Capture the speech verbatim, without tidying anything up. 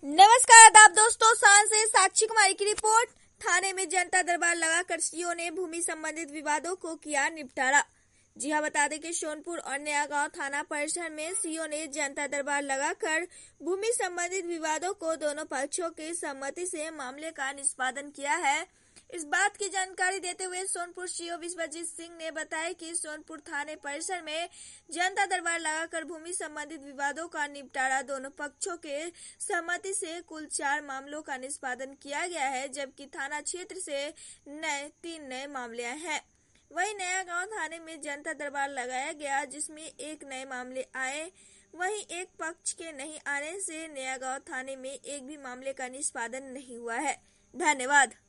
नमस्कार आदाब दोस्तों, सांस से साक्षी कुमारी की रिपोर्ट। थाने में जनता दरबार लगाकर सीओ ने भूमि संबंधित विवादों को किया निपटारा। जी हां, बता दें कि सोनपुर और नया गांव थाना परिसर में सीओ ने जनता दरबार लगाकर भूमि संबंधित विवादों को दोनों पक्षों की सहमति से मामले का निष्पादन किया है। इस बात की जानकारी देते हुए सोनपुर सीओ विश्वजीत सिंह ने बताया कि सोनपुर थाने परिसर में जनता दरबार लगाकर भूमि संबंधित विवादों का निपटारा दोनों पक्षों के सहमति से कुल चार मामलों का निष्पादन किया गया है, जबकि थाना क्षेत्र से नए तीन नए मामले आए हैं। वहीं नया गांव थाने में जनता दरबार लगाया गया, जिसमें एक नए मामले आए। वहीं एक पक्ष के नहीं आने से नया गांव थाने में एक भी मामले का निष्पादन नहीं हुआ है। धन्यवाद।